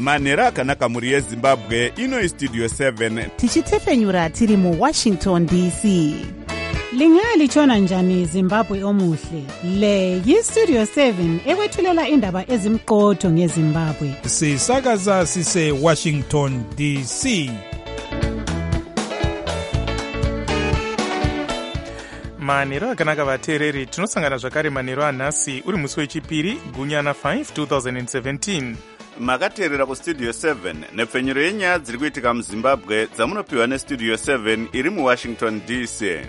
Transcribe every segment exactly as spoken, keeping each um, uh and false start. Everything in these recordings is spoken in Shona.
manhero akanaka mhuri yezimbabwe. Ino istudio seven tichitefenyura tiri muwashington D C. Lingalitshona njani Zimbabwe omuhle? Le yistudio seven ekwethulela indaba ezimqotho ngeZimbabwe. Sisakaza sise Washington D C. manhero akanaka vateereri, tinosangana zvakare manhero anhasi uri musi wechipiri gunyana five twenty seventeen. makateerera kustudio seven nepfenyuro yenyaya dziri kuitika muzimbabwe dzamunopiwa nestudio seven iri muwashington D C.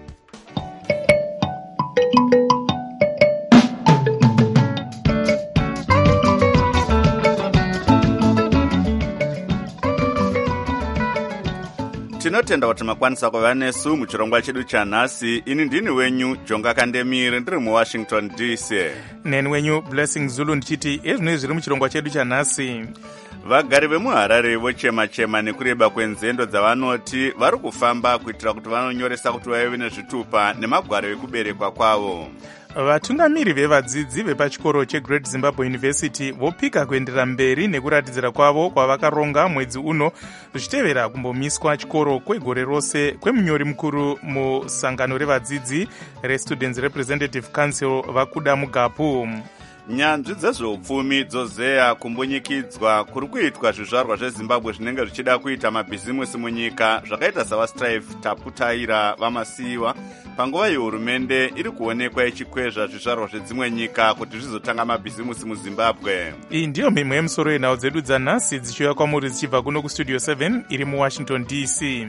tinotenda kuti makwanisa kuva nesu muchirongwa chedu chanhasi. Ini ndini wenyu Jonga Kandemire ndiri muwashington D C. neni wenyu Blessing Zulu ndichiti ezvinoi zviri muchirongwa chedu chanhasi. vagari vemuharare vochema-chema nekureba kwenzendo dzavanoti vari kufamba kuitira kuti vanonyoresa kuti vaive nezvitupa nemagwaro ekuberekwa kwavo. vatungamiri vevadzidzi vepachikoro cheGreat Zimbabwe University vopika kuenderera mberi nekuratidzira kwavo kwavakaronga mwedzi uno zvichitevera kumbomiswa chikoro kwegore rose kwemunyori mukuru musangano revadzidzi reStudents Representative Council Vakuda Mugapu. nyanzvi dzezveupfumi dzozeya kumbunyikidzwa kuri kuitwa zvizvarwa zvezimbabwe zvinenge zvichida kuita mabhizimusi munyika zvakaita savastrive taputaira vamasiyiwa panguva yehurumende iri kuonekwa ichikwezva zvizvarwa zvedzimwe nyika kuti zvizotanga mabhizimusi muzimbabwe. iyi ndiyo mhemwe yemusoro yenhau dzedu dzanhasi dzichiuya kwamuri dzichibva kuno kustudio seven iri muwashington D C.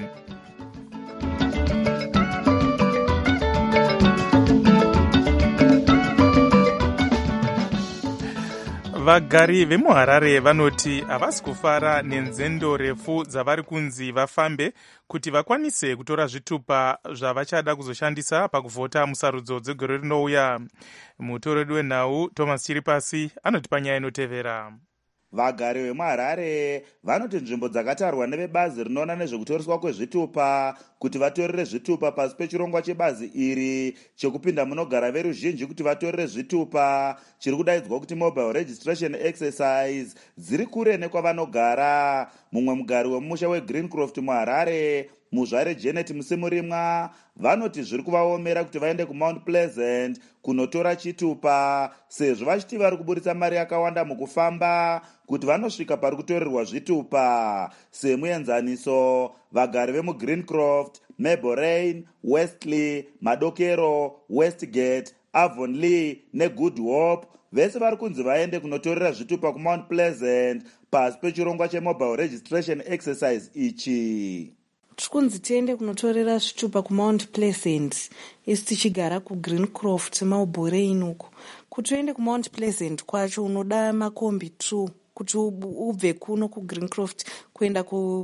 vagari vemuharare vanoti havasi kufara nenzendo refu dzavari kunzi vafambe kuti vakwanise kutora zvitupa zvavachada kuzoshandisa pakuvhota musarudzo dzegore rinouya. mutoredi wenhau Thomas Chiripasi anoti panyaya inotevera. vagari vemuharare vanoti nzvimbo dzakatarwa nevebazi rinoona nezvekutoreswa kwezvitupa kuti vatorere zvitupa pasi pechirongwa chebazi iri chekupinda munogara veruzhinji kuti vatorere zvitupa chiri kudaidzwa kuti mobile registration exercise dziri kure nekwavanogara. mumwe mugari wemusha weGreencroft muharare muzvare Janet Musimurimwa vanoti zviri kuvaomera kuti vaende kuMount Pleasant kunotora chitupa sezvo vachiti vari kuburitsa mari yakawanda mukufamba kuti vanosvika pari kutorerwa zvitupa. semuenzaniso vagari vemuGreencroft, Mablerain, Westley, Madokero, Westgate, Avonlea neGood Hope vese vari kunzi vaende kunotorera zvitupa kuMount Pleasant pasi pechirongwa chemobile registration exercise ichi. tikunzi tiende kunotorera zvitupa kuMount Pleasant isi tichigara kuGreencroft Mablerain uko. kuti uende kuMount Pleasant kwacho unoda makombi two kuti ubve kuno kuGreencroft kuenda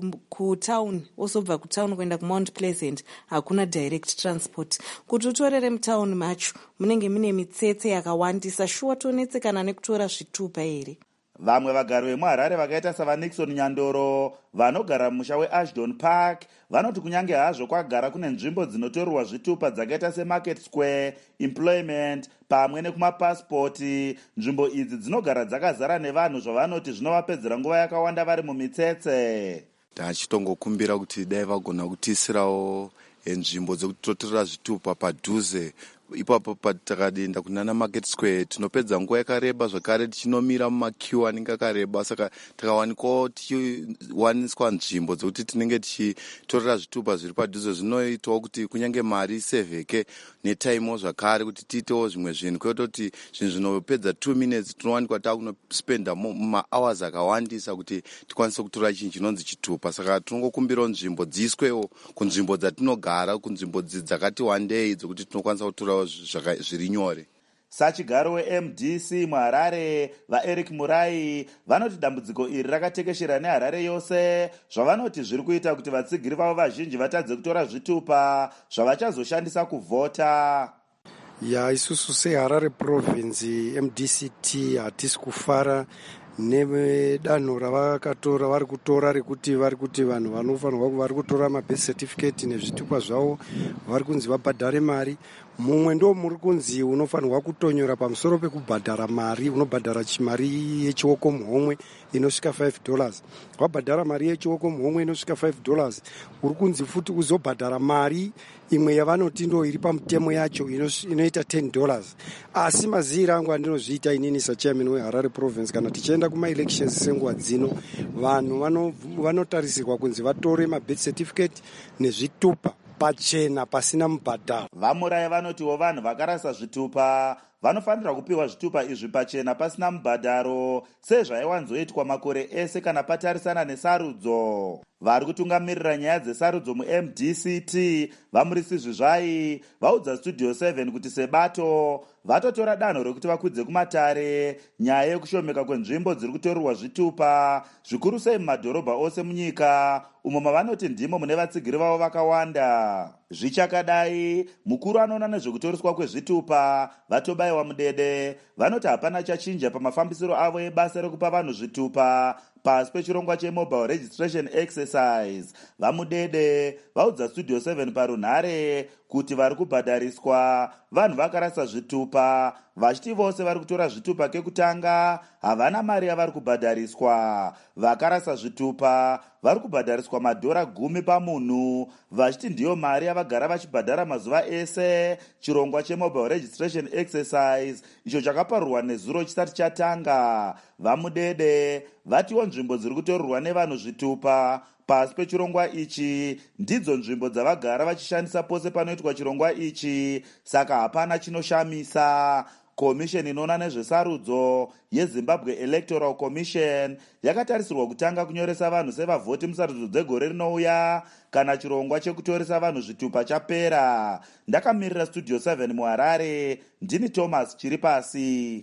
kutown osobva kutown kuenda kuMount Pleasant hakuna direct transport. kuti utorere mutown macho munenge mune mitsetse yakawandisa shuwa tonetsekana nekutora zvitupa here. vamwe vagari vemuharare vakaita savanixon Nyandoro vanogara musha weAshdown Park vanoti kunyange hazvo kwagara kune nzvimbo dzinotorerwa zvitupa dzakaita seMarket Square, Employment pamwe nekumapasipoti, nzvimbo idzi dzinogara dzakazara nevanhu zvavanoti zvinovapedzera nguva yakawanda vari mumitsetse. tachitongokumbira kuti dai vagona kutisirawo nzvimbo dzekutotorera zvitupa padhuze ipapo patakadenda kunana Market Square tinopedza nguva yakareba zvakare tichinomira mumakiu anenge akareba. saka takawanikwawo tichiwaniswa nzvimbo dzekuti tinenge tichitorera zvitupa zviri padhuze zvinoitawo kuti kunyange mari isevheke netaimewo zvakare kuti tiitewo zvimwe zvinhu kwete kuti zvinhu zvinopedza two minutes tinowanikwa takunospenda mahours akawandisa kuti tikwanise kutora chinhu chinonzi chitupa. saka tinongokumbirawo nzvimbo dziiswewo kunzvimbo dzatinogara, kunzvimbo dzakati wandei dzokuti tinokwanisa kutorawo zviri nyore. sachigaro weM D C muharare vaEric Murai vanoti dambudziko iri rakatekeshera neharare yose zvavanoti zviri kuita kuti vatsigiri vavo vazhinji vatadze kutora zvitupa zvavachazoshandisa kuvhota. ya isusu seHarare province M D C T hatisi kufara nedanho ravakatora vari kutora rekuti vari kuti vanhu vanofanirwa vari kutora mabirth certificate nezvitupa zvavo vari kunzi vabhadhare mari. Mumwe ndo muri kunzi unofanirwa kutonyora pamusoro pekubhadhara mari, unobhadhara chimari yechioko muhomwe inosvika five dollars. Wabhadhara mari yechioko muhomwe inosvika five dollars, uri kunzi futi uzobhadhara mari imwe yavanoti ndo iri pamutemo yacho inoita ten dollars. Asi mazira angu andinozviita inini sachairman weHarare province, kana tichienda kuma-elections senguva dzino, vanhu vanotarisirwa kunzi vatore mabirth certificate nezvitupa pachena pasina mubhadharo. Vamurai vanotiwo vanhu vakarasa zvitupa vanofanira kupiwa zvitupa izvi pachena pasina mubhadharo sezvaiwanzoitwa makore ese kana patarisana nesarudzo. Vari kutungamirira nyaya dzesarudzo mu-M D C T vamurisi zvizvai vaudza Studio seven kuti sebato vatotora danho rekuti vakwidze kumatare nyaya yekushomeka kwenzvimbo dziri kutorerwa zvitupa zvikuru sei mumadhorobha ose munyika umo mavanoti ndimo mune vatsigiri vavo vakawanda. Zvichakadai, mukuru anoona nezvekutoreswa kwezvitupa vatobayiwa mudede vanoti hapana chachinja pamafambisiro avo ebasa rekupa vanhu zvitupa pasi pechirongwa chemobile registration exercise. Vamudede vaudza Studio seven parunhare kuti vari kubhadhariswa vanhu vakarasa zvitupa vachiti vose vari kutora zvitupa kekutanga havana mari yavari kubhadhariswa. Vakarasa zvitupa vari kubhadhariswa madhora gumi pamunhu vachiti ndiyo mari yavagara vachibhadhara mazuva ese chirongwa chemobile registration exercise icho chakaparurwa nezuro chisati chatanga. Vamudede vatiwo nzvimbo dziri kutorerwa nevanhu zvitupa pasi pechirongwa ichi ndidzo nzvimbo dzavagara vachishandisa pose panoitwa chirongwa ichi, saka hapana chinoshamisa. Komisheni inoona nezvesarudzo yeZimbabwe Electoral Commission yakatarisirwa kutanga kunyoresa vanhu sevavhoti musarudzo dzegore rinouya kana chirongwa chekutoresa vanhu zvitupa chapera. Ndakamirira Studio seven muHarare, ndini Thomas Chiripasi.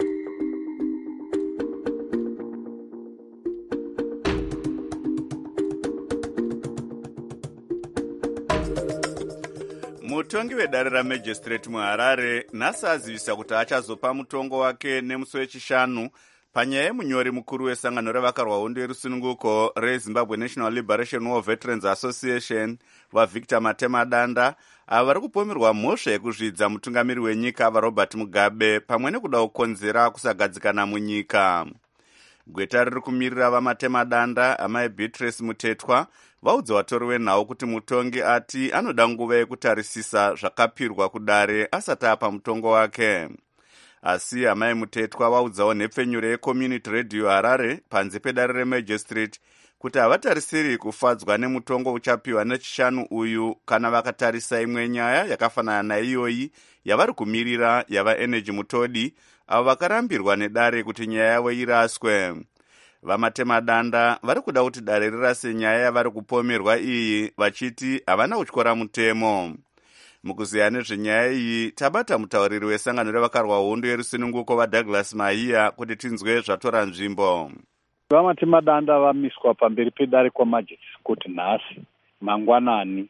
Mutongi wedare ramajistrate muHarare nhasi azivisa kuti achazopa mutongo wake nemusi wechishanu panyaya yemunyori mukuru wesangano revakarwa hondo yerusununguko reZimbabwe National Liberation War Veterans Association vaVictor Matemadanda ava vari kupomerwa mhosva yekuzvidza mutungamiri wenyika vaRobert Mugabe pamwe nekuda kukonzera kusagadzikana munyika. Gweta riri kumirira vaMatemadanda amai Beatrice Mutetwa vaudza vatori wenhau kuti mutongi ati anoda nguva yekutarisisa zvakapirwa kudare asati apa mutongo wake. Asi amai Mutetwa vaudzawo nhepfenyuro yeCommunity Radio Harare panze pedare remajistrate kuti havatarisiri kufadzwa nemutongo uchapiwa nechishanu uyu kana vakatarisa imwe nyaya yakafanana naiyoyi yavari kumirira yavaEnergy Mutodi avo vakarambirwa nedare kuti nyaya yavo iraswe. VaMatemadanda vari kuda kuti dare rirase nyaya yavari kupomerwa iyi vachiti havana kutyora mutemo. Mukuziya nezvenyaya iyi tabata mutauriri wesangano revakarwa hondo yerusununguko vaDouglas Mahiya kuti tinzwe zvatora nzvimbo. VaMatemadanda vamiswa pamberi pedare kwamajistrate nhasi mangwanani,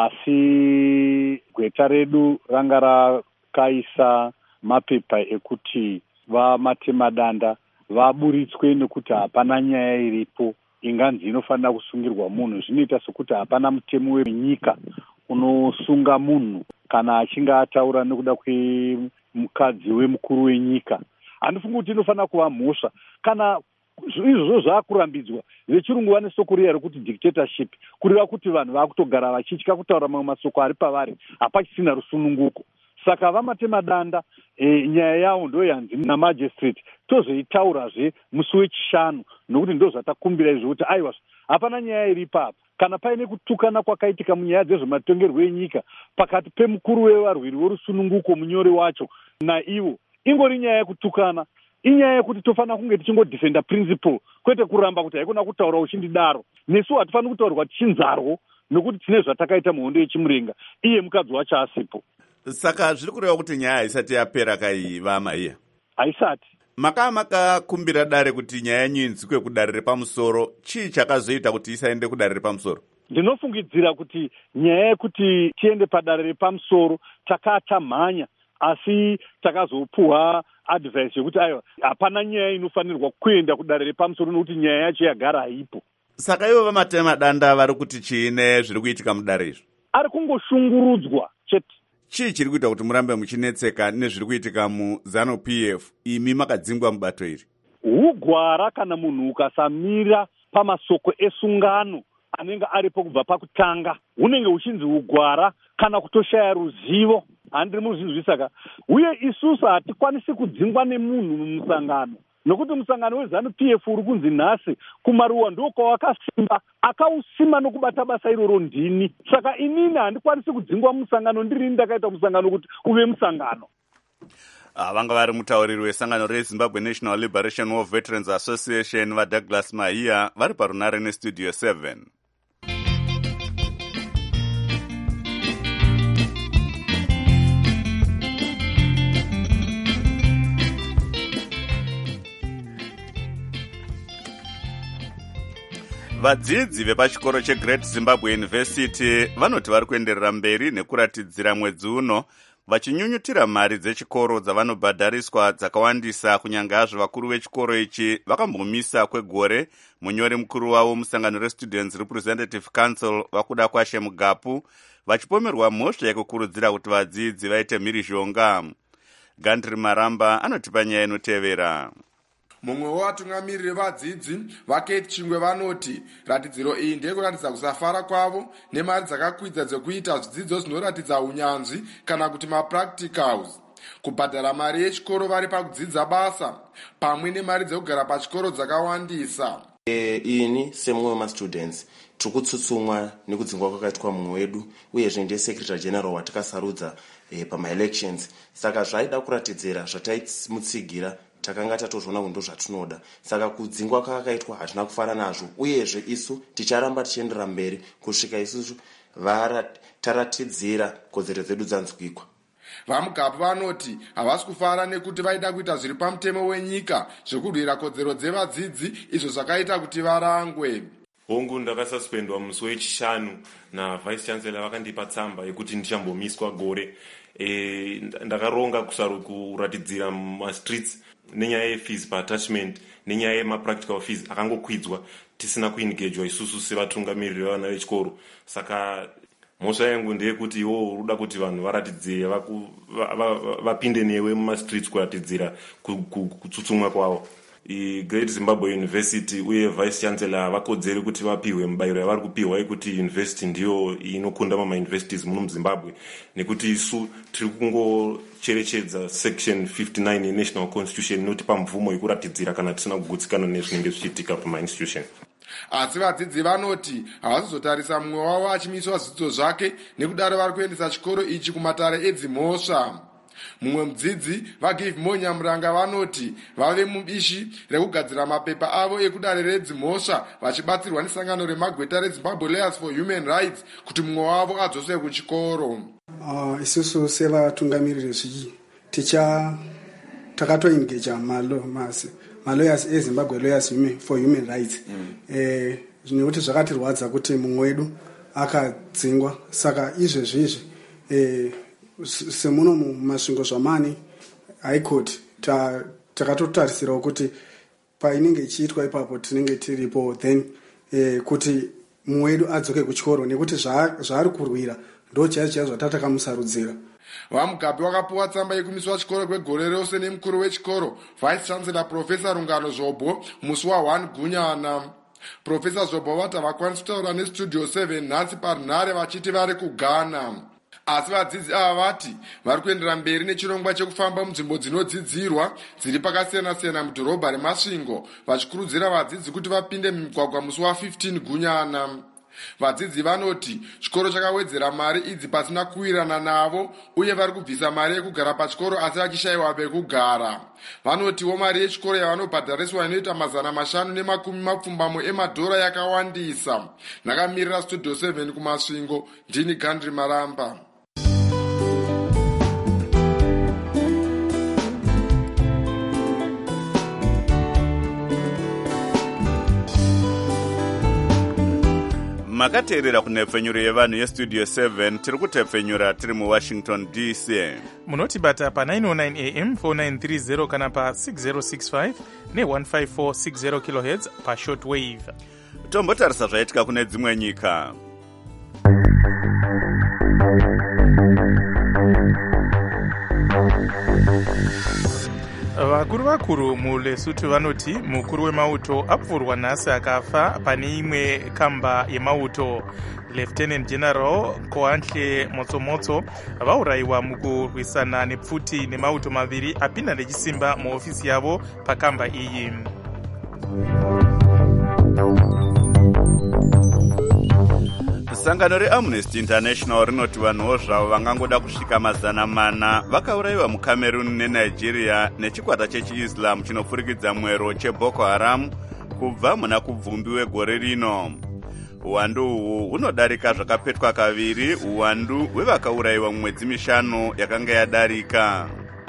asi gweta redu ranga rakaisa mapepa ekuti vaMatemadanda vaburitswe nekuti hapana nyaya iripo inganzi inofanira kusungirwa munhu. Zvinoita sekuti hapana mutemo wenyika unosunga munhu kana achinge ataura nekuda kwemukadzi wemukuru wenyika. Handifungi kuti inofanira kuva mhosva kana izvozvo zvaakurambidzwa. Vechirungu vane soko riya rekuti dictatorship, kureva kuti vanhu vaakutogara vachitya kutaura mamwe masoko ari pavari, hapachisina rusununguko. Saka vaMatemadanda e, nyaya yavo ndo yanzi namajistrate tozoitaurazve musi wechishanu nokuti ndo zvatakumbira izvo kuti aiwa hapana nyaya iri ipapo. Kana paine kutukana kwakaitika munyaya dzezvematongerwo enyika pakati pemukuru wevarwiri worusununguko munyori wacho naivo, ingori nyaya yekutukana, inyaya yekuti tofanira kunge tichingodefenda principle kwete kuramba kuti haikona kutaura uchindidaro. Nesu hatifaniri kutaurwa tichinzarwo nokuti tine zvatakaita muhondo yechimurenga iye mukadzi wacho asipo. Saka zviri kureva kuti nyaya haisati yapera kai vaMahiya? Haisati. Maka makakumbira dare kuti nyaya yenyu inzikwe kudare repamusoro, chii chakazoita kuti isaende kudare repamusoro? Ndinofungidzira kuti nyaya yekuti tiende padare repamusoro takata mhanya asi takazopuwa advice yekuti aiwa hapana nyaya inofanirwa kuenda kudare repamusoro nokuti nyaya yacho yagara haipo. Saka ivo vamatema danda vari kuti chiine zviri kuitika mudare izvi? Ari kungoshungurudzwa chete. Chii chiri kuita kuti murambe muchinetseka nezviri kuitika muZanu P F imi makadzingwa mubato iri? Hugwara kana munhu ukasamira pamasoko esungano anenge aripo kubva pakutanga, hunenge huchinzi hugwara kana kutoshaya ruzivo. Handiri muzvinzwisaka uye isusu hatikwanisi kudzingwa nemunhu mumusangano, nokuti musangano weZanu P F uri kunzi nhasi kumaruwa ndokwawakasimba, akausima nokubata basa iroro ndini. Saka inini handikwanisi kudzingwa musangano ndirini ndakaita musangano kuti uve musangano. Ah, vanga vari mutauriri wesangano reZimbabwe National Liberation War Veterans Association vaDouglas Mahia vari parunare nestudio seven. Vadzidzi vepachikoro cheGreat Zimbabwe University vanoti vari kuenderera mberi nekuratidzira mwedzi uno vachinyunyutira mari dzechikoro dzavanobhadhariswa dzakawandisa, kunyange hazvo vakuru vechikoro ichi vakambomisa kwegore munyori mukuru wavo musangano reStudents Representative Council vakuda kwashe mugapu vachipomerwa mhosva yekukurudzira kuti vadzidzi vaite mhirizhonga. Gandri Maramba anotipa nyaya inotevera. Mumwe wavatungamiriri vadzidzi vaKate Chingwe vanoti ratidziro iyi ndeyekuratidza kusafara kwavo nemari dzakakwidza dzekuita zvidzidzo zvinoratidza unyanzvi kana kuti mapracticals, kubhadhara mari yechikoro vari pakudzidza basa pamwe nemari dzekugara pachikoro dzakawandisa. E, ini semumwe wemastudents tiri kutsutsumwa nekudzingwa kwakaitwa mumwe wedu uyezve ndiye secretary general watakasarudza e, pamaelections. Saka zvaida kuratidzira zvataimutsigira takanga tatozvona kundo zvatinoda. Saka kudzingwa kwakaitwa hatina kufara nazvo, uyezve isu ticharamba tichiendera mberi kusvika isusu taratidzira kodzero dzedu dzanzwikwa. VaMugapu vanoti havasi kufara nekuti vaida kuita zviri pamutemo wenyika zvekurwira kodzero dzevadzidzi, izvo zvakaita kuti varangwe. Hongu ndakasuspendwa musi wechishanu navice chancellor vakandipa tsamba yekuti ndichambomiswa gore. E, ndakaronga kusaru kuratidzira mastreets nenyaya yefees paattachment nenyaya yemapractical fees akangokwidzwa tisina kuengagwa isusu sevatungamiriri vevana vechikoro. Saka mhosva yangu ndeyekuti iwo uruda kuti vanhu varatidzire vapinde newe mumastreets kuratidzira kutsutsumwa kwavo. Great Zimbabwe University uye vice chancellor vakodzere kuti vapiwe mubayiro yavari kupiwa yekuti university ndiyo inokunda mamauniversities muno muZimbabwe, nekuti isu tiri kungocherechedza section fifty-nine yenational constitution inotipa mvumo yekuratidzira kana tisina kugutsikana nezvinenge zvichiitika pamainstitution. Asi vadzidzi vanoti havasizotarisa mumwe wavo achimiswa zvidzidzo zvake, nekudaro vari kuendesa chikoro ichi kumatare edzimhosva. Mumwe mudzidzi vaGive Monyamuranga vanoti vave mubishi rekugadzira mapepa avo ekudare redzimhosva vachibatsirwa nesangano remagweta reZimbabwe Lawyers for Human Rights kuti mumwe wavo adzoswe kuchikoro. Uh, isusu sevatungamiriri zviki ticha takatoengeja malo masi malawyers eZimbabwe Lawyers for Human Rights. Mm. Eh, nekuti zvakatirwadza kuti mumwe wedu akadzingwa. Saka izvezvizvi eh semuno mumasvingo zvamani high court takatotarisirawo kuti painenge ichiitwa ipapo tinenge tiripo, then eh, kuti mumwe wedu adzoke kuchikoro nekuti zvaari kurwira ndo chaiyo chaiyo zvatatakamusarudzira. VaMugapi wakapuwa tsamba yekumiswa chikoro kwegore rose nemukuru wechikoro vice chancellor Professor Rungano Zvobo musi wa first Gunyana. Professor Zvobo vati havakwanisi kutaura nestudio seven nhasi parunhare vachiti vari kuGhana. Asi vadzidzi ava vati vari kuendera mberi nechirongwa chekufamba munzvimbo dzinodzidzirwa dziri pakasiyana-siyana mudhorobha reMasvingo, vachikurudzira vadzidzi kuti vapinde mumigwagwa musi wa fifteen Gunyana. Vadzidzi vanoti chikoro chakawedzera mari idzi pasina kuwirana navo, uye vari kubvisa mari yekugara pachikoro asi vachishayiwa pekugara. Vanotiwo mari yechikoro yavanobhadhariswa inoita mazana mashanu nemakumi mapfumbamo emadhora yakawandisa. Ndakamirira studio seven kuMasvingo, ndini Gandri Maramba. makateerera kunhepfenyuro yevanhu yestudio seven tiri kutepfenyura tiri muwashington D C. munotibata pa nine oh nine A M four nine three zero kana pa six zero six five ne one five four six zero kilohertz pa short wave. Tombotarisa zvaitika kune dzimwe nyika. vakuru vakuru mulesotho vanoti mukuru wemauto apfurwa nhasi akafa pane imwe kamba yemauto. Lieutenant General Koanhle Motsomotso vaurayiwa mukurwisana nepfuti nemauto maviri apinda nechisimba muhofisi yavo pakamba iyi. Sangano reAmnesty International rinoti vanhuwo zvavo vangangoda kusvika mazana mana vakaurayiwa muCameroon neNigeria nechikwata chechiislam chinopfurikidza mwero cheBoko Haram kubva muna kubvumbi wegore rino. Uwandu uhu hunodarika zvakapetwa kaviri uwandu hwevakaurayiwa mumwedzi mishanu yakanga yadarika.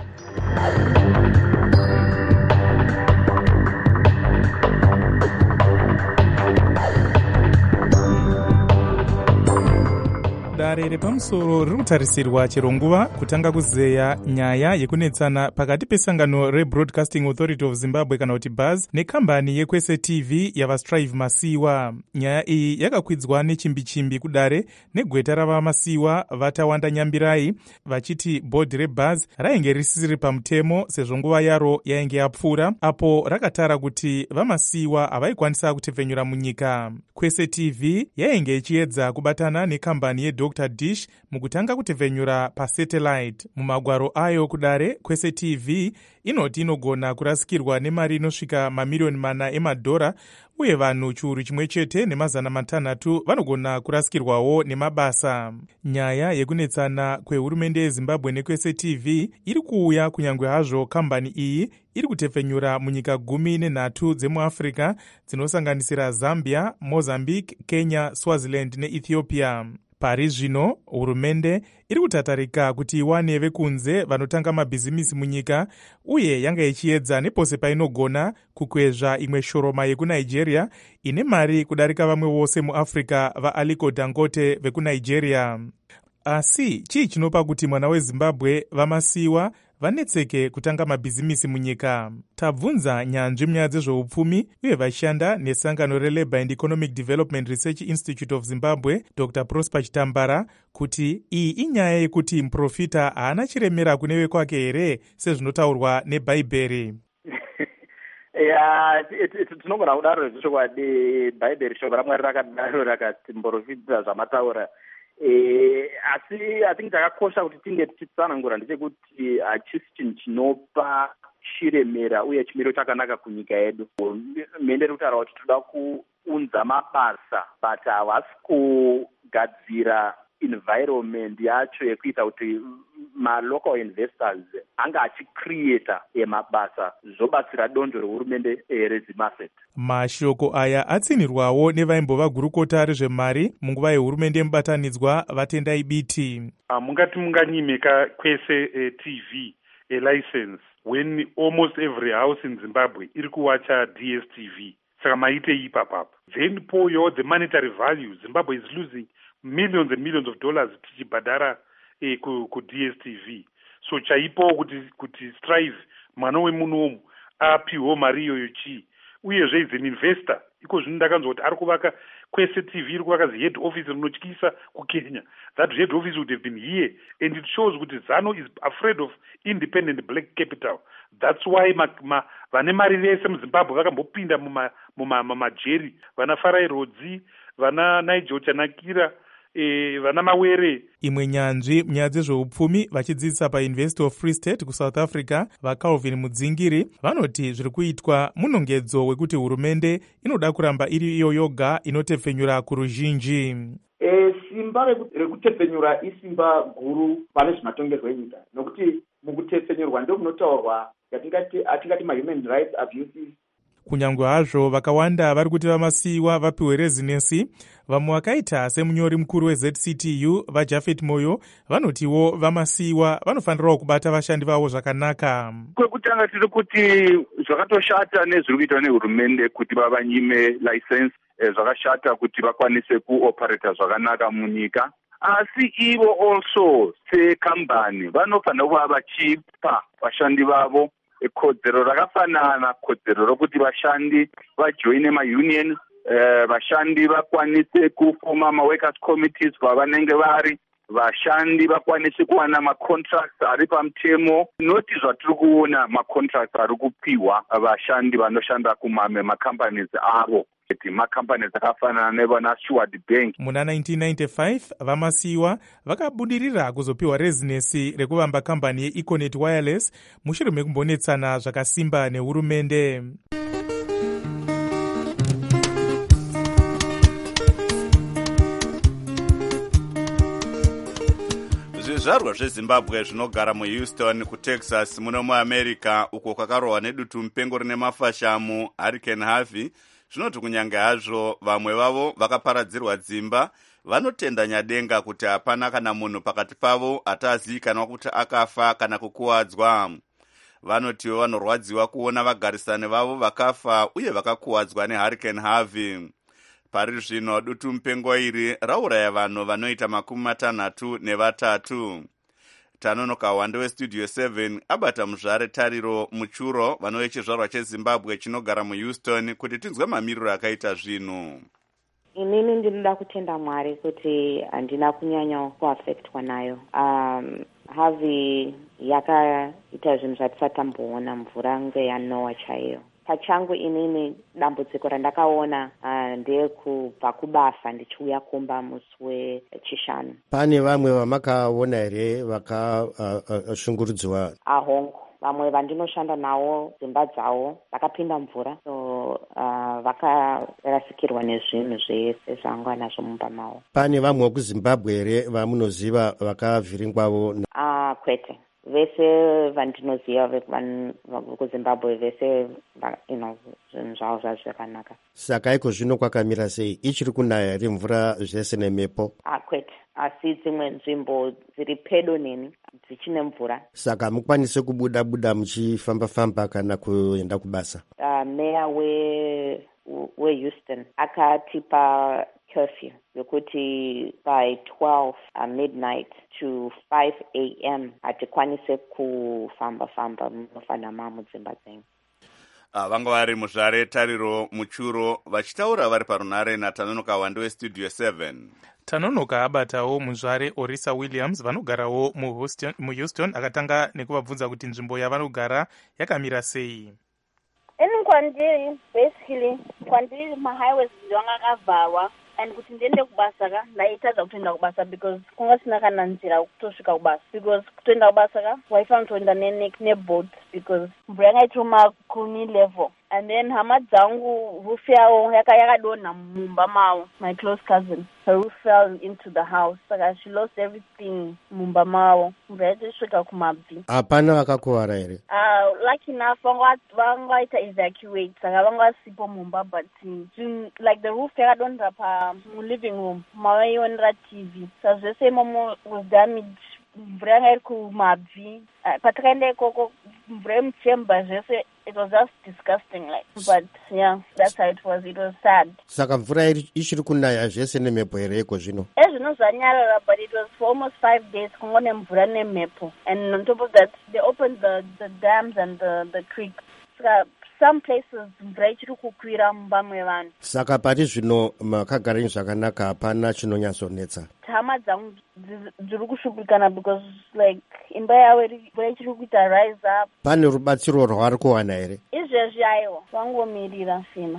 Dare repamusoro riri kutarisirwa chero nguva kutanga kuzeya nyaya yekunetsana pakati pesangano reBroadcasting Authority of Zimbabwe kana kuti B A Z nekambani yekwese T V yavaStrive Masiwa. Nyaya iyi yakakwidzwa nechimbi-chimbi kudare negweta ravamasiwa vatawanda Nyambirai vachiti bhodhi reB A Z rainge risiri pamutemo sezvo nguva yaro yainge yapfuura apo rakatara kuti vamasiwa havaikwanisa kutepfenyura munyika. Kwese T V yainge ichiedza kubatana nekambani yeDr Dish mukutanga kutepfenyura pasatellite. Mumagwaro ayo kudare Kwese T V inoti inogona kurasikirwa nemari inosvika mamiliyoni mana emadhora uye vanhu chiuru chimwe chete nemazana matanhatu vanogona kurasikirwawo nemabasa. Nyaya yekunetsana kwehurumende yeZimbabwe neKwese T V iri kuuya kunyange hazvo kambani iyi iri kutepfenyura munyika gumi nenhatu dzemuAfrica dzinosanganisira Zambia, Mozambique, Kenya, Swaziland neEthiopia. Pari zvino hurumende iri kutatarika kuti iwane vekunze vanotanga mabhizimisi munyika uye yanga ichiedza nepose painogona kukwezva imwe shoroma yekuNigeria ine mari kudarika vamwe vose muAfrica vaAliko Dangote vekuNigeria. Asi chii chinopa kuti mwana weZimbabwe vamasiwa vanetseke kutanga mabhizimisi munyika? Tabvunza nyanzvi munyaya dzezveupfumi uye vashanda nesangano reLabour and Economic Development Research Institute of Zimbabwe Doctor Prosper Chitambara kuti iyi inyaya yekuti muprofita haana chiremera kune wekwake here sezvinotaurwa nebhaibheri. ya tinogona kudaro zvichokwadi bhaibheri shoko ramwari rakadaro rakati muprofita zvamataura. Eh, asi I think chakakosha kuti tinge tichitsanangura ndechekuti hachisi chinhu chinopa chiremera uye chimiro chakanaka kunyika yedu. Mende iri kutaura kuti toda kuunza mabasa but havasi kugadzira environment yacho yekuita kuti ma-local investors anga achicreata mabasa zvobatsira donzvo rehurumende reZimaset. Mashoko aya atsinirwawo nevaimbova gurukota rezvemari munguva yehurumende yemubatanidzwa vatendai biti. Uh, mungati munganyimeka kwese uh, T V a license when almost every house in Zimbabwe iri kuwacha D S T V. Saka maite ipapapa. Then for your the monetary value, Zimbabwe is losing millions and millions of dollars tichibhadhara eh, ku, ku D S T V. So chaipo kuti kuti Strive mwana wemunhu apiwo mari iyoyo chi uyezve is an investor. Iko zvino ndakanzwa kuti ari kuvaka Kwese T V iri kuvaka head office rinotyisa kuKenya. That head office would have been here and it shows kuti ZANU is afraid of independent black capital. That's why ma, ma, vane mari vese muZimbabwe vakambopinda muma muma mamajeri vana Farai Rodzi vana Nigel Chanakira E, vana mawere. Imwe nyanzvi munyaya dzezveupfumi vachidzidzisa paUniversity of Free State kuSouth Africa vaCalvin Mudzingiri vanoti zviri kuitwa munongedzo wekuti hurumende inoda kuramba iri iyo yoga inotepfenyura kuruzhinji. E, simba rekutepfenyura isimba guru pane zvematongerwo enyika nokuti mukutepfenyurwa ndio munotaurwa yatingati atingati ma-human rights abuses. Kunyange hazvo vakawanda vari kuti vamasiwa vapiwe rezinensi, vamwe vakaita semunyori mukuru weZ C T U vaJafet Moyo vanotiwo vamasiwa vanofanirawo kubata vashandi vavo zvakanaka. Kwekutanga tiri kuti zvakatoshata nezviri kuitwa nehurumende kuti vavanyime license eh, zvakashata kuti vakwanise kuoperata zvakanaka munyika, asi ivo also sekambani vanofanira kuva vachipa vashandi vavo kodzero rakafanana, kodzero rokuti vashandi vajoine maunions, eh, vashandi vakwanise kufoma maworkers committees kwavanenge vari, vashandi vakwanise kuwana macontracts ari pamutemo, noti zvatiri kuona macontracts ari kupiwa vashandi vanoshanda kumamwe macompanies avo, macompanies akafanana nevana Stewart Bank. Muna nineteen ninety-five vamasiwa vakabudirira kuzopiwa rezinesi rekuvamba kambani yeEconet Wireless mushure mekumbonetsana zvakasimba nehurumende. Zvizvarwa zveZimbabwe zvinogara muHouston kuTexas muno muAmerica, uko kwakarohwa nedutu mupengo rine mafashamu Hurricane Harvey, zvinoti kunyange hazvo vamwe vavo vakaparadzirwa dzimba, vanotenda nyadenga kuti hapana kana munhu pakati pavo atazivikanwa kuti akafa kana kukuwadzwa. Vanotiwo vanorwadziwa kuona vagarisani vavo vakafa uye vakakuwadzwa neHurricane Harvey. Pari zvino dutu mupengo iri rauraya vanhu vanoita makumi matanhatu nevatatu. Tanonoka Wande weStudio seven abata muzvare Tariro Muchuro vanove chizvarwa cheZimbabwe chinogara muHouston kuti tinzwe mamiriro akaita zvinhu. Inini ndinoda kutenda Mwari kuti handina kunyanya kuaffectwa nayo. Um, Harvey yakaita zvinhu zvatisatamboona, mvura nge yaNoah chaiyo. Pachangu inini dambudziko randakaona uh, ndekubva kubasa ndichiuya kumba musi wechishanu. Pane vamwe vamakaona here vakashungurudziwa? Uh, uh, ahongo vamwe vandinoshanda navo dzimba dzavo vakapinda mvura, so uh, vakarasikirwa nezvinhu zvese zvanga nazvo mumba mavo. Pane vamwe kuZimbabwe here vamunoziva vakavhiringwavo? Uh, kwete, vese vandinoziva vekuZimbabwe vese ino zvinhu zvavo zvazvo zvakanaka. Saka iko zvino kwakamira sei? Ichiri kunaya here mvura zvese nemhepo? Ah, kwete, asi dzimwe nzvimbo dziri pedo neni dzichine mvura. Saka mukwanise kubuda buda muchifamba famba kana kuenda kubasa? Uh, meya we weHouston akatipa curfew yokuti by twelve uh, midnight to five a m hatikwanise kufamba famba, munofana mamudzimba dzenyu. Uh, vanga vari muzvare Tariro Muchuro vachitaura vari parunare naTanonoka Wande weStudio seven. Tanonoka abatawo muzvare Orisa Williams vanogarawo muHouston, muHouston akatanga nekuvabvunza kuti nzvimbo yavanogara yakamira sei. Ini kwandiri basically kwandiri mahighways zvanga akavharwa and kuti ndiende kubasa ka ndaitadza kutoenda kubasa because kunga sina kana nzira kutosvika kubasa, because kutoenda kubasa ka waifanira kutoenda neboat because mvura yanga itoma kuni level, and then hama dzangu roof yavo yakadonha mumba mavo. My close cousin, her roof fell into the house, saka she lost everything mumba mavo. Mvura yaitosvika kumabvi. Hapana vakakuwara here? Uh, lucky enough vanga vaita evacuate, saka vanga vasipo mumba, but uh, like the roof yakadonha pa living room mavaionera T V, saka zvese imomo was damaged. Mvura yanga iri kumabvi, patakaenda ikoko mvura yemuchemba zvese, it was just disgusting, like, but yeah, that's how it was. It was sad. Saka mvura ichiri kunaya zvese nemhepo here iko zvino? Ezvino zvanyarara, but it was for almost five days kungone mvura nemhepo, and on top of that they opened the the dams and the the creeks. Saka some places mvura ichiri kukwira mumba mwevanhu. Saka pari zvino makagara zvakanaka, hapana chinonyatsonetsa? Hama dzangu dziri kushupikana because like imba yavo mvura ichiri kuita rise up. Pane rubatsiro rwavari kuwana here? Izvezvi aiwa vangomirira fima.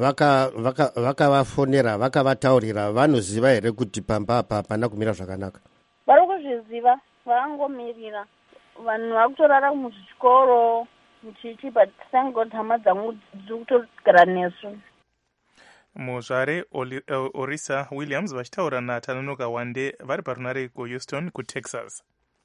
Vakavafonera, vakavataurira, vanoziva here kuti pamba apa hapana kumira zvakanaka? Vari kuzviziva, vangomirira. Vanhu vakutorara muzvikoro muchichi, but thank God hama dzangu dziri kutogara nesu. Muzvare Orisa Williams vachitaura naTanonoka Wande vari parunare kuHouston kuTexas.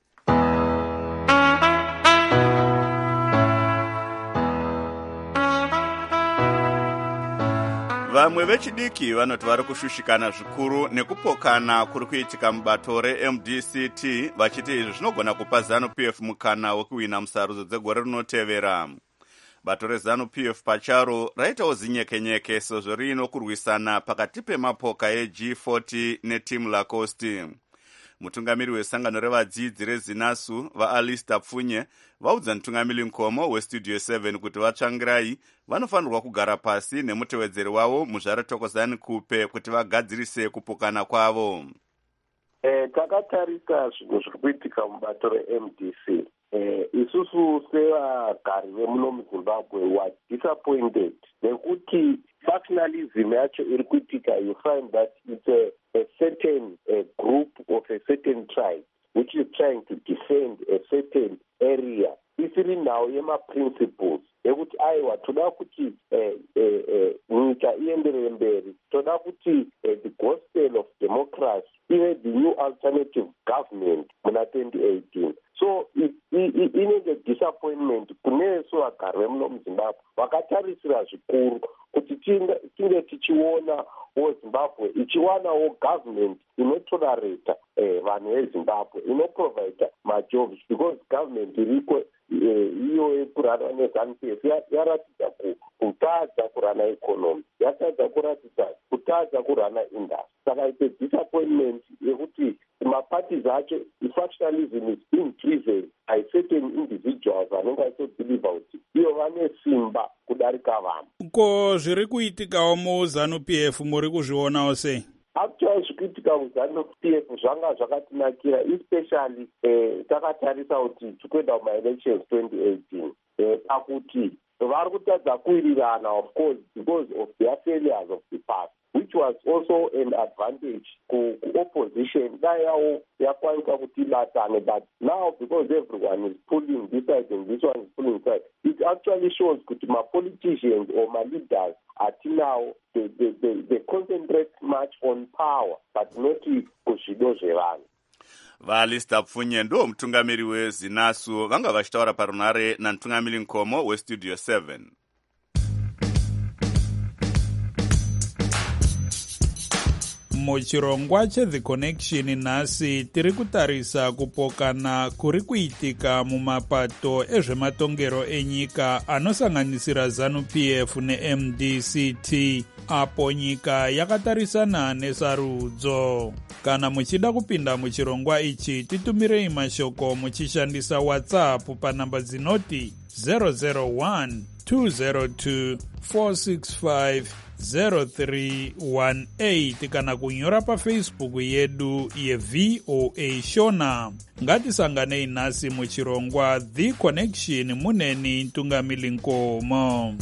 Vamwe vechidiki vanoti vari kushushikana zvikuru nekupokana kuri kuitika mubato reM D C T, vachiti izvi zvinogona kupa ZANU P F mukana wekuwina musarudzo dzegore rinotevera. bato rezanu-p f pacharo raitawo zinyekenyeke sezvo riino kurwisana pakati pemapoka e-g forty netimu lacosti. Mutungamiri wesangano revadzidzi rezinasu vaalister pfunye vaudza mutungamiri nkomo westudio seven kuti vatsvangirai vanofanirwa kugara pasi nemutevedzeri wavo muzvare Thokozani Kupe kuti vagadzirise kupokana kwavo. Eh, takatarisa zvinhu zviri kuitika mubato re-M D C. Eh, isusu sevagari vemuno muzimbabwe were disappointed nekuti factionalism yacho iri kuitika. You find that it's a, a certain a group of a certain tribe which is trying to defend a certain area isiri nhau yemaprinciples ekuti aiwa toda kuti nyika ienderere mberi, toda kuti the gospel of democracy ive the new alternative government muna twenty eighteen. So inenge disappointment kuneso vagari vemuno muzimbabwe vakatarisira zvikuru kuti tinge tichiona wozimbabwe ichiwanawo government inotolerata vanhu vezimbabwe, inoprovida majobs, because government iriko iyo yekurana nezanu-p f yaratidza kutadza kurana economy, yatadza kuratidza kutadza kurana industry. Saka ite disappointment yekuti maparties acho factionalism is being driven by certain individuals vanenge vachibhiliva kuti iyo vane simba kudarika vanhu. Ko zviri kuitikawo muzanu-p f muri kuzvionawo sei? Actually zvikuitika muzanu-p f zvanga zvakatinakira, especially eh, takatarisa kuti tikuenda kuma-elections twenty eighteen eh, pakuti vari kutadza kuwirirana, of course, because of their failures of the past, which was also an advantage to opposition. Dayawo yakwanisa kuti batane, but now because everyone is pulling this side and this one is pulling this side, it actually shows that my politicians or my leaders are now they, they, they, they concentrate much on power, but not kuzvido zvevanhu. Vaalister Pfunye ndo mutungamiri wezinasu vanga vachitaura parunare namutungamiri nkomo westudio seven. Muchirongwa che-The Connection nhasi tiri kutarisa kupokana kuri kuitika mumapato ezvematongero enyika anosanganisira zanu-p f ne-M D C T, apo nyika yakatarisana nesarudzo. Kana muchida kupinda muchirongwa ichi, titumirei mashoko muchishandisa WhatsApp panhamba dzinoti zero zero one two zero two four six five zero three one eight kana kunyora paFacebook yedu ye-V O A Shona. Ngatisanganei nhasi muchirongwa The Connection muneni Ntungamili Nkomo.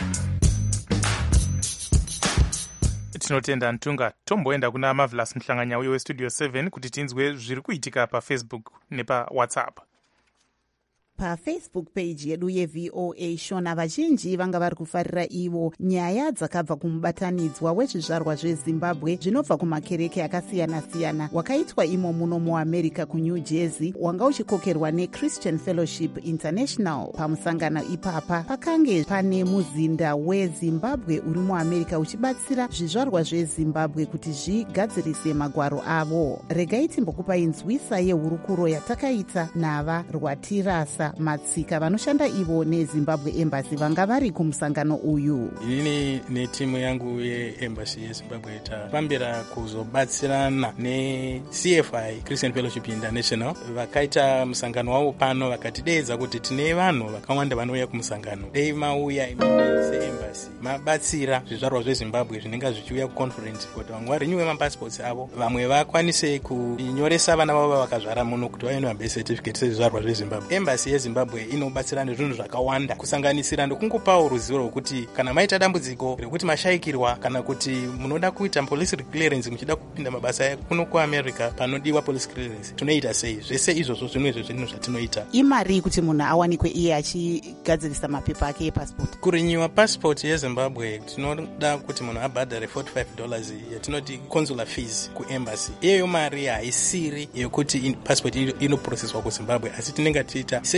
Tinotenda Ntunga. Tomboenda kuna Marvelous Mhlanganyauyo westudio seven kuti tinzwe zviri kuitika paFacebook nepaWhatsApp. PaFacebook page yedu ye-V O A Shona vazhinji vanga vari kufarira ivo nyaya dzakabva kumubatanidzwa wezvizvarwa zvezimbabwe zvinobva kumakereke akasiyana-siyana wakaitwa imo muno muamerica kuNew Jersey, wanga uchikokerwa neChristian Fellowship International. Pamusangano ipapa pakange pane muzinda wezimbabwe uri muamerica uchibatsira zvizvarwa zvezimbabwe kuti zvigadzirise magwaro avo. Regai timbokupai nzwisa yehurukuro yatakaita nava Rwatirasa Matsika vanoshanda ivo neZimbabwe Embassy vanga vari kumusangano uyu. Inini netimu yangu yeEmbassy yeZimbabwe tapambira kuzobatsirana neC F I Christian Fellowship International. Vakaita musangano wavo pano vakatideedza kuti tine vanhu vakawanda vanouya kumusangano. Dei mauya imini seEmbassy mabatsira zvizvarwa zveZimbabwe zvinenge zvichiuya kuconference kuti vamwe varenyuwe mapassports avo, vamwe vakwanise kunyoresa vana vavo vakazvara muno kuti vaende birth certificate sezvizvarwa zveZimbabwe. Embassy yeZimbabwe inobatsira nezvinhu zvakawanda kusanganisira ndokungopawo ruzivo rwokuti kana maita dambudziko rekuti mashayikirwa kana kuti munoda kuita police clearance muchida kupinda mabasa kuno kuAmerica panodiwa police clearance, tunoita sei? Zvese izvozvo zvimwe zvezvinhu zvatinoita. Imari kuti munhu awanikwe iye achigadzirisa mapepa ake epassport. Kurenyuwa passport yeZimbabwe tinoda kuti munhu abhadhare forty-five dollars yatinoti consular fees kuembassy. Iyoyo mari haisiri yekuti passport inoprocesswa kuZimbabwe, asi tinenge tiita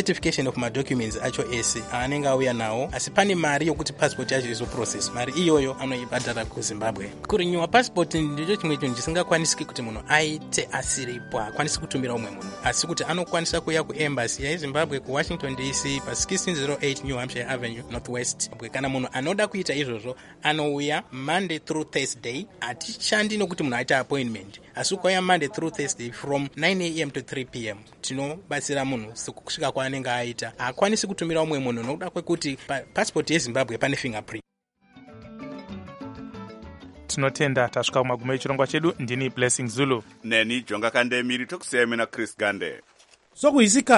certification of madocuments acho ese aanenge auya nawo, asi pane mari yokuti passport yacho izoprocess. Mari iyoyo anoibhadhara kuZimbabwe. Kurenewa passport ndicho chimwe chinhu chisingakwanisiki kuti munhu aite asiripo, akwanisi kutumira umwe munhu, asi kuti anokwanisa kuya kuembassy yeZimbabwe kuWashington D C pa sixteen oh eight New Hampshire Avenue Northwest. Kana munhu anoda kuita izvozvo anouya Monday through Thursday. Hatishandi nokuti munhu aita appointment, asi ukauya Monday through Thursday from nine a m to three p m tinobatsira munhu kusvika kwaanenge aita. Haakwanisi kutumira umwe munhu nokuda kwekuti pa passport yeZimbabwe pane fingerprint. Tinotenda tasvika kumagumo echirongwa chedu. Ndini Blessing Zulu. Neni Jonga Kandemiri, tokusiyana na Chris Gande. Sokuisika